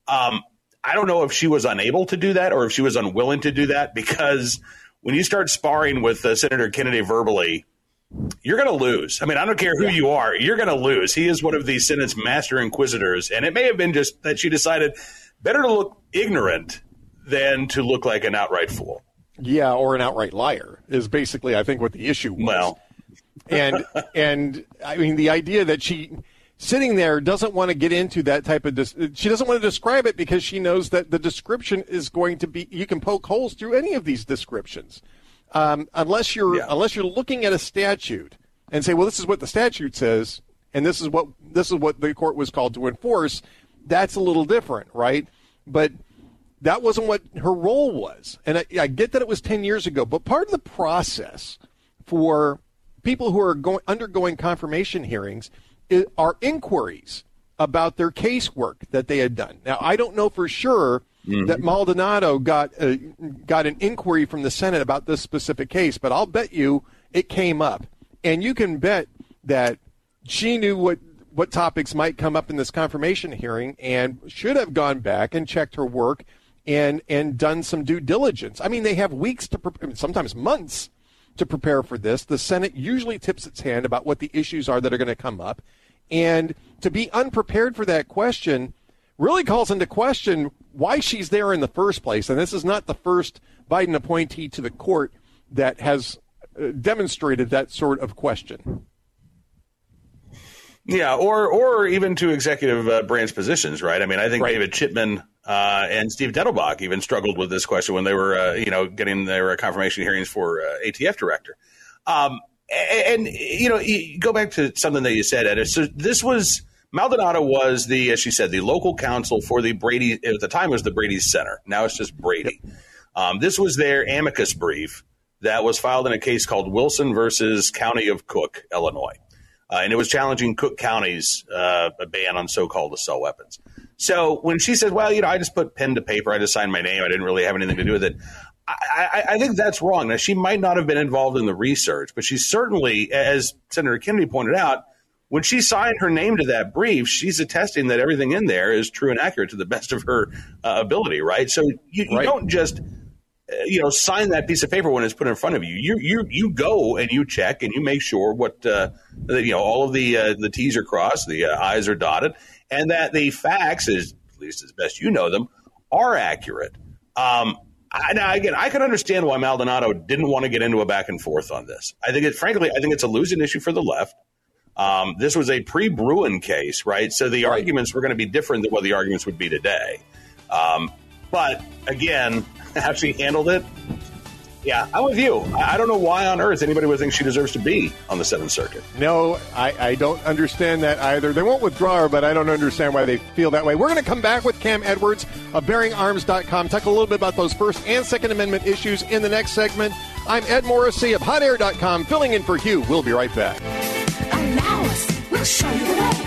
I don't know if she was unable to do that or if she was unwilling to do that, because when you start sparring with Senator Kennedy verbally, you're going to lose. I mean, I don't care who you are. You're going to lose. He is one of the Senate's master inquisitors, and it may have been just that she decided better to look ignorant than to look like an outright fool. Yeah, or an outright liar is basically, I think, what the issue was. Well, and I mean, the idea that she sitting there doesn't want to get into that type of she doesn't want to describe it because she knows that the description is going to be, you can poke holes through any of these descriptions. Unless you're looking at a statute and say, well, this is what the statute says, and this is what the court was called to enforce. That's a little different, right? But that wasn't what her role was. And I get that it was 10 years ago, but part of the process for people who are undergoing confirmation hearings are inquiries about their casework that they had done. Now, I don't know for sure that Maldonado got an inquiry from the Senate about this specific case, but I'll bet you it came up. And you can bet that she knew what topics might come up in this confirmation hearing and should have gone back and checked her work and done some due diligence. I mean, they have weeks to prepare, sometimes months to prepare for this. The Senate usually tips its hand about what the issues are that are going to come up. And to be unprepared for that question really calls into question why she's there in the first place. And this is not the first Biden appointee to the court that has demonstrated that sort of question. Yeah, or even to executive branch positions, right? I mean, I think Right. David Chipman and Steve Dettelbach even struggled with this question when they were, getting their confirmation hearings for ATF director. You go back to something that you said, Ed. So this was Maldonado was as she said, the local counsel for the Brady. At the time, it was the Brady Center. Now it's just Brady. This was their amicus brief that was filed in a case called Wilson versus County of Cook, Illinois. And it was challenging Cook County's ban on so-called assault weapons. So when she said, well, I just put pen to paper, I just signed my name, I didn't really have anything to do with it, I think that's wrong. Now, she might not have been involved in the research, but she certainly, as Senator Kennedy pointed out, when she signed her name to that brief, she's attesting that everything in there is true and accurate to the best of her ability, right? So you don't just sign that piece of paper when it's put in front of you. You go and you check and you make sure what all of the T's are crossed, the I's are dotted, and that the facts, at least as best you know them, are accurate. Now, again, I can understand why Maldonado didn't want to get into a back and forth on this. I think it's a losing issue for the left. This was a pre-Bruin case, right? So the arguments were going to be different than what the arguments would be today. But again, how she handled it, yeah, I'm with you. I don't know why on earth anybody would think she deserves to be on the Seventh Circuit. No, I don't understand that either. They won't withdraw her, but I don't understand why they feel that way. We're going to come back with Cam Edwards of BearingArms.com, talk a little bit about those First and Second Amendment issues in the next segment. I'm Ed Morrissey of HotAir.com, filling in for Hugh. We'll be right back. We'll show you the way.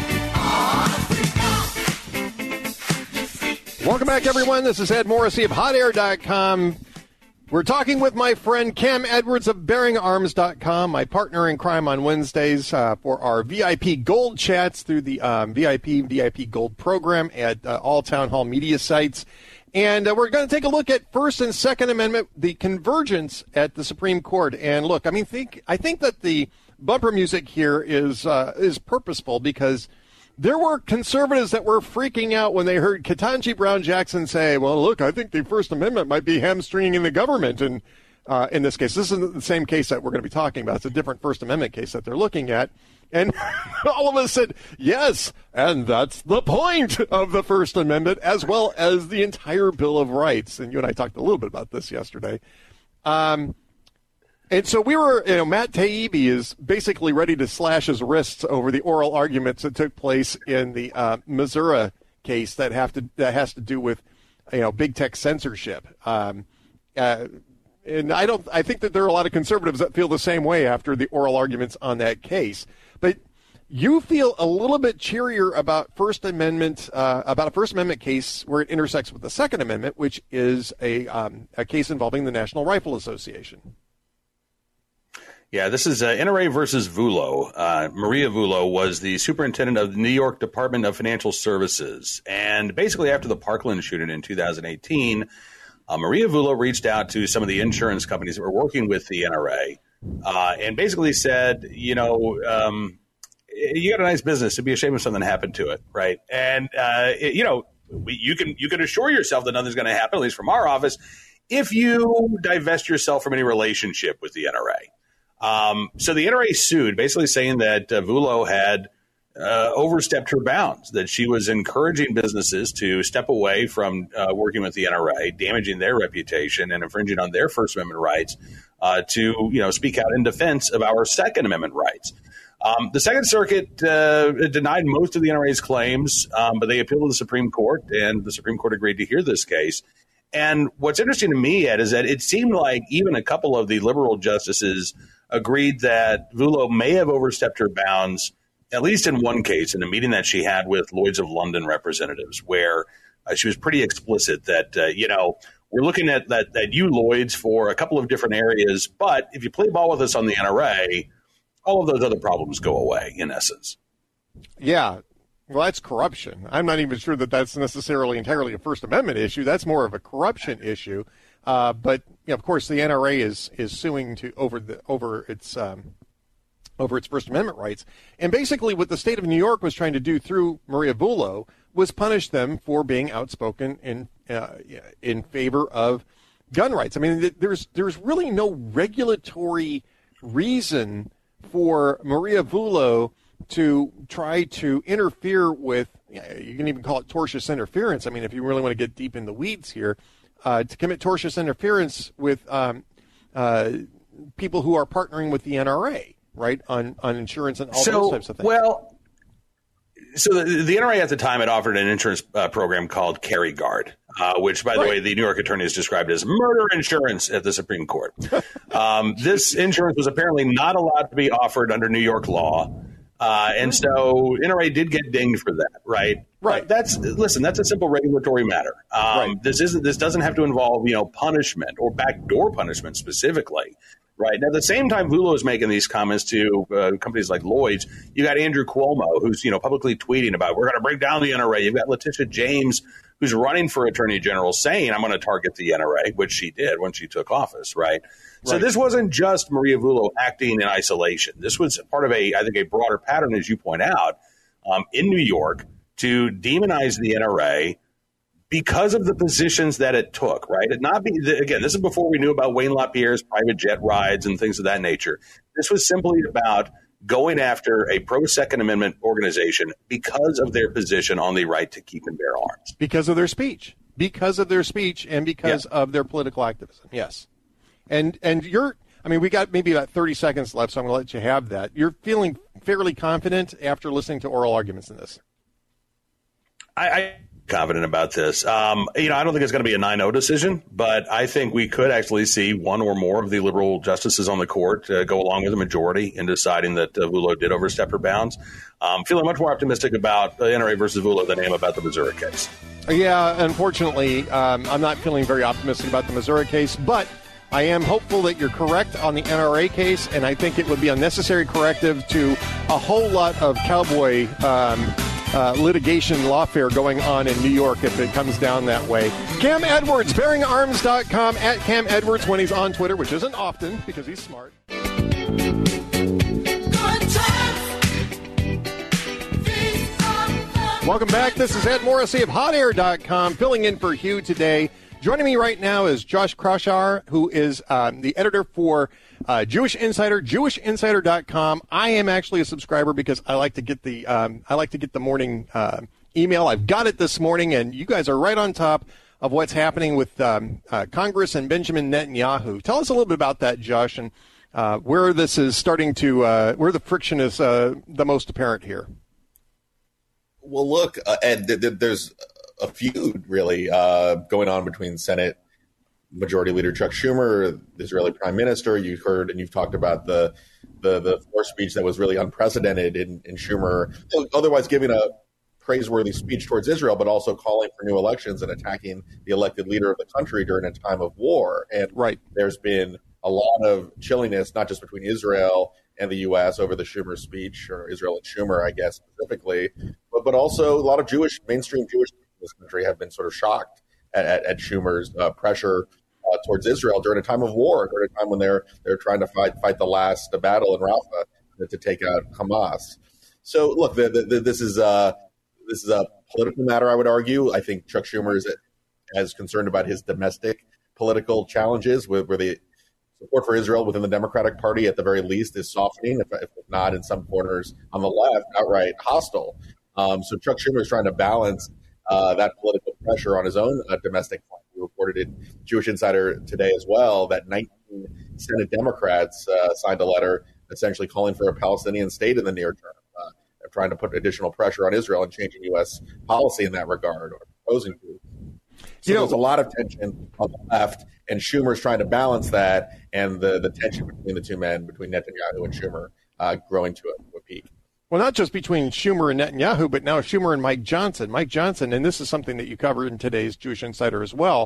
Welcome back, everyone. This is Ed Morrissey of HotAir.com. We're talking with my friend Cam Edwards of BearingArms.com, my partner in crime on Wednesdays for our VIP Gold chats through the VIP Gold program at all Town Hall media sites. And we're going to take a look at First and Second Amendment, the convergence at the Supreme Court. And look, I think that the bumper music here is purposeful because there were conservatives that were freaking out when they heard Ketanji Brown Jackson say, well, look, I think the First Amendment might be hamstringing the government. And in this case, this isn't the same case that we're going to be talking about. It's a different First Amendment case that they're looking at. And all of us said, yes, and that's the point of the First Amendment, as well as the entire Bill of Rights. And you and I talked a little bit about this yesterday. And so we were, Matt Taibbi is basically ready to slash his wrists over the oral arguments that took place in the Missouri case that has to do with, big tech censorship. And I think that there are a lot of conservatives that feel the same way after the oral arguments on that case. But you feel a little bit cheerier about a First Amendment case where it intersects with the Second Amendment, which is a case involving the National Rifle Association. Yeah, this is NRA versus Vullo. Maria Vullo was the superintendent of the New York Department of Financial Services. And basically after the Parkland shooting in 2018, Maria Vullo reached out to some of the insurance companies that were working with the NRA and basically said, you got a nice business. It'd be a shame if something happened to it, right? And, you can assure yourself that nothing's going to happen, at least from our office, if you divest yourself from any relationship with the NRA. So the NRA sued, basically saying that Vullo had overstepped her bounds, that she was encouraging businesses to step away from working with the NRA, damaging their reputation and infringing on their First Amendment rights to speak out in defense of our Second Amendment rights. The Second Circuit denied most of the NRA's claims, but they appealed to the Supreme Court, and the Supreme Court agreed to hear this case. And what's interesting to me, Ed, is that it seemed like even a couple of the liberal justices agreed that Vullo may have overstepped her bounds, at least in one case, in a meeting that she had with Lloyd's of London representatives, where she was pretty explicit that, we're looking at you, Lloyd's, for a couple of different areas, but if you play ball with us on the NRA, all of those other problems go away, in essence. Yeah. Well, that's corruption. I'm not even sure that that's necessarily entirely a First Amendment issue. That's more of a corruption issue. But of course, the NRA is suing over its First Amendment rights. And basically, what the state of New York was trying to do through Maria Vullo was punish them for being outspoken in favor of gun rights. I mean, there's really no regulatory reason for Maria Vullo to try to interfere with, you can even call it tortious interference. I mean, if you really want to get deep in the weeds here, to commit tortious interference with people who are partnering with the NRA, right, on insurance and all those types of things. Well, so the NRA at the time had offered an insurance program called Carry Guard, which, by the way, the New York attorney has described as murder insurance at the Supreme Court. This insurance was apparently not allowed to be offered under New York law. And so NRA did get dinged for that, right? Right. That's a simple regulatory matter. This doesn't have to involve, punishment or backdoor punishment specifically. Right. Now, at the same time, Vullo is making these comments to companies like Lloyd's. You got Andrew Cuomo, who's, publicly tweeting about, we're going to break down the NRA. You've got Letitia James, who's running for attorney general, saying, I'm going to target the NRA, which she did when she took office. Right. So this wasn't just Maria Vullo acting in isolation. This was part of a broader pattern, as you point out, in New York to demonize the NRA because of the positions that it took, right? Again, this is before we knew about Wayne LaPierre's private jet rides and things of that nature. This was simply about going after a pro-Second Amendment organization because of their position on the right to keep and bear arms. Because of their speech. And because of their political activism, yes. And we got maybe about 30 seconds left, so I'm going to let you have that. You're feeling fairly confident after listening to oral arguments in this? I'm confident about this. I don't think it's going to be a 9-0 decision, but I think we could actually see one or more of the liberal justices on the court go along with the majority in deciding that Vullo did overstep her bounds. Feeling much more optimistic about NRA versus Vullo than I am about the Missouri case. Yeah, unfortunately, I'm not feeling very optimistic about the Missouri case, but I am hopeful that you're correct on the NRA case, and I think it would be a necessary corrective to a whole lot of cowboy litigation lawfare going on in New York if it comes down that way. Cam Edwards, bearingarms.com, at Cam Edwards when he's on Twitter, which isn't often because he's smart. Welcome back. This is Ed Morrissey of HotAir.com, filling in for Hugh today. Joining me right now is Josh Kraushaar, who is the editor for Jewish Insider, JewishInsider.com. I am actually a subscriber because I like to get the morning email. I've got it this morning, and you guys are right on top of what's happening with Congress and Benjamin Netanyahu. Tell us a little bit about that, Josh, and where this is starting to where the friction is the most apparent here. Well, look, Ed, there's a feud really going on between Senate Majority Leader Chuck Schumer, the Israeli Prime Minister. You heard and you've talked about the floor speech that was really unprecedented in Schumer, otherwise giving a praiseworthy speech towards Israel, but also calling for new elections and attacking the elected leader of the country during a time of war. And there's been a lot of chilliness, not just between Israel and the U.S. over the Schumer speech, or Israel and Schumer, I guess, specifically, but also a lot of mainstream Jewish people in this country have been sort of shocked at Schumer's pressure towards Israel during a time of war, during a time when they're trying to fight the last battle in Rafah to take out Hamas. So, look, this is a political matter, I would argue. I think Chuck Schumer is as concerned about his domestic political challenges, where the support for Israel within the Democratic Party, at the very least, is softening, if not in some corners on the left, outright hostile. So Chuck Schumer is trying to balance that political pressure on his own domestic front. We reported in Jewish Insider today as well that 19 Senate Democrats signed a letter essentially calling for a Palestinian state in the near term, trying to put additional pressure on Israel and changing U.S. policy in that regard, or proposing to. So there's a lot of tension on the left, and Schumer's trying to balance that, and the tension between the two men, between Netanyahu and Schumer, growing to a peak. Well, not just between Schumer and Netanyahu, but now Schumer and Mike Johnson. Mike Johnson, and this is something that you covered in today's Jewish Insider as well,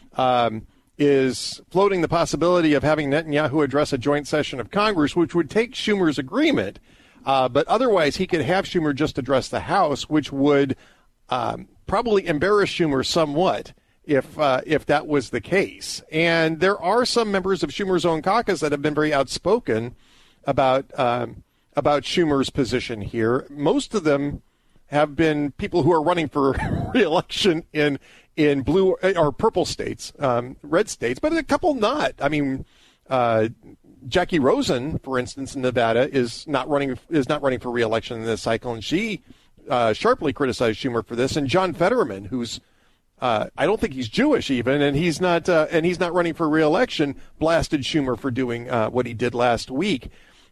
is floating the possibility of having Netanyahu address a joint session of Congress, which would take Schumer's agreement, but otherwise he could have Schumer just address the House, which would probably embarrass Schumer somewhat if that was the case. And there are some members of Schumer's own caucus that have been very outspoken about Schumer's position here. Most of them have been people who are running for re-election in blue or purple states, red states, but a couple not. I mean, Jackie Rosen, for instance, in Nevada, is not running for re-election in this cycle, and she sharply criticized Schumer for this. And John Fetterman, who's I don't think he's Jewish even, and he's not running for re-election, blasted Schumer for doing what he did last week.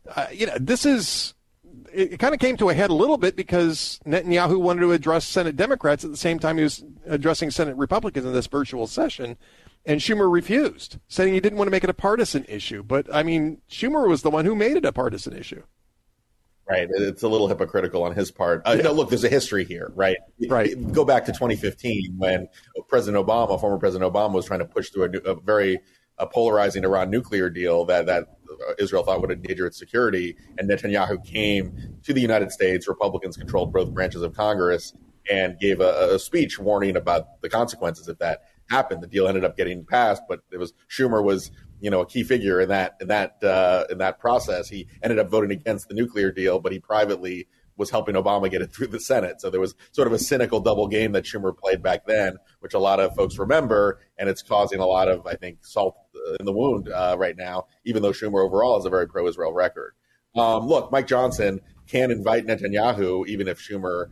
It kind of came to a head a little bit because Netanyahu wanted to address Senate Democrats at the same time he was addressing Senate Republicans in this virtual session, and Schumer refused, saying he didn't want to make it a partisan issue. But, I mean, Schumer was the one who made it a partisan issue. Right. It's a little hypocritical on his part. Look, there's a history here, right? Right. Go back to 2015 when former President Obama, was trying to push through a very polarizing Iran nuclear deal that Israel thought would endanger its security. And Netanyahu came to the United States. Republicans controlled both branches of Congress and gave a speech warning about the consequences if that happened. The deal ended up getting passed, but Schumer was a key figure in that process. He ended up voting against the nuclear deal, but he privately was helping Obama get it through the Senate. So there was sort of a cynical double game that Schumer played back then, which a lot of folks remember, and it's causing a lot of, I think, salt in the wound right now, even though Schumer overall has a very pro-Israel record. Look, Mike Johnson can invite Netanyahu, even if Schumer,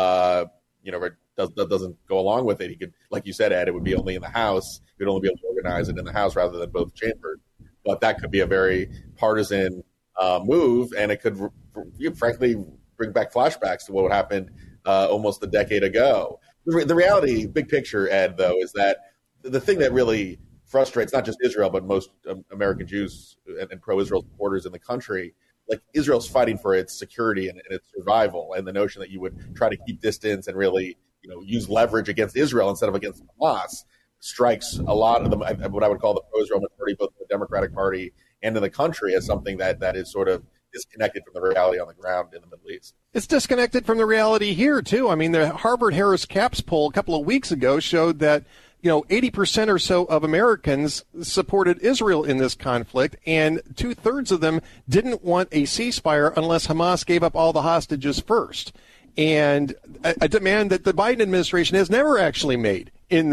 doesn't go along with it. He could, like you said, Ed, it would be only in the House. He would only be able to organize it in the House rather than both chambers. But that could be a very partisan move, and it could, frankly, bring back flashbacks to what happened almost a decade ago. The reality, big picture, Ed, though, is that the thing that really frustrates not just Israel, but most American Jews and pro-Israel supporters in the country, like Israel's fighting for its security and its survival, and the notion that you would try to keep distance and really use leverage against Israel instead of against Hamas strikes a lot of them, what I would call the pro-Israel majority, both in the Democratic Party and in the country, as something that is sort of disconnected from the reality on the ground in the Middle East. It's disconnected from the reality here, too. I mean, the Harvard-Harris Caps poll a couple of weeks ago showed that 80% or so of Americans supported Israel in this conflict, and 2/3 of them didn't want a ceasefire unless Hamas gave up all the hostages first. And a demand that the Biden administration has never actually made in this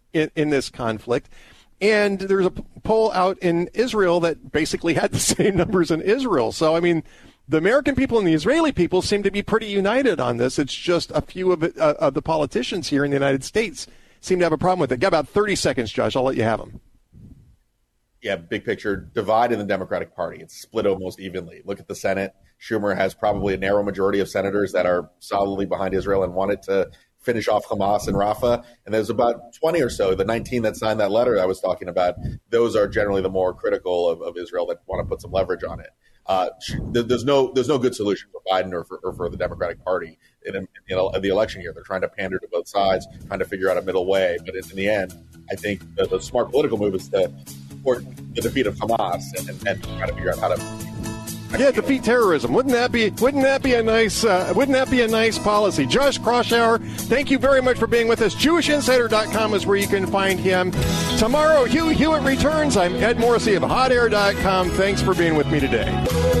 in this conflict. And there's a poll out in Israel that basically had the same numbers in Israel. So, I mean, the American people and the Israeli people seem to be pretty united on this. It's just a few of the politicians here in the United States seem to have a problem with it. Got about 30 seconds, Josh. I'll let you have them. Yeah, big picture, divide in the Democratic Party. It's split almost evenly. Look at the Senate. Schumer has probably a narrow majority of senators that are solidly behind Israel and wanted to finish off Hamas and Rafah. And there's about 20 or so, the 19 that signed that letter I was talking about, those are generally the more critical of Israel that want to put some leverage on it. There's no good solution for Biden or for the Democratic Party in the election year. They're trying to pander to both sides, trying to figure out a middle way. But in the end, I think the smart political move is to support the defeat of Hamas and try to figure out how to defeat terrorism. Wouldn't that be a nice policy? Josh Kraushaar, thank you very much for being with us. JewishInsider.com is where you can find him. Tomorrow, Hugh Hewitt returns. I'm Ed Morrissey of HotAir.com. Thanks for being with me today.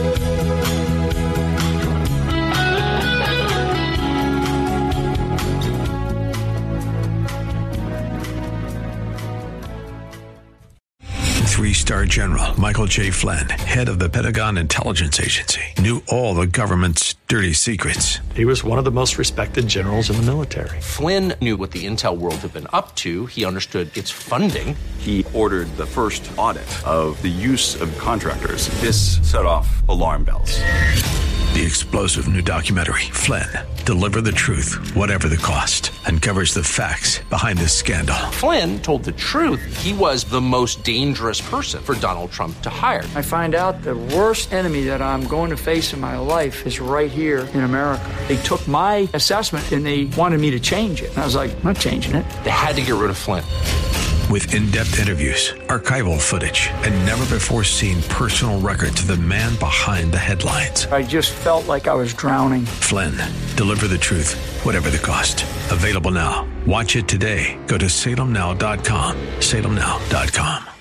Three-star General Michael J. Flynn, head of the Pentagon Intelligence Agency, knew all the government's dirty secrets. He was one of the most respected generals in the military. Flynn knew what the intel world had been up to. He understood its funding. He ordered the first audit of the use of contractors. This set off alarm bells. The explosive new documentary, Flynn, Deliver the Truth, Whatever the Cost, uncovers the facts behind this scandal. Flynn told the truth. He was the most dangerous person for Donald Trump to hire. I find out the worst enemy that I'm going to face in my life is right here in America. They took my assessment and they wanted me to change it. And I was like, I'm not changing it. They had to get rid of Flynn. With in-depth interviews, archival footage, and never-before-seen personal records of the man behind the headlines. I just felt like I was drowning. Flynn, Deliver the Truth, Whatever the Cost. Available now. Watch it today. Go to salemnow.com. salemnow.com.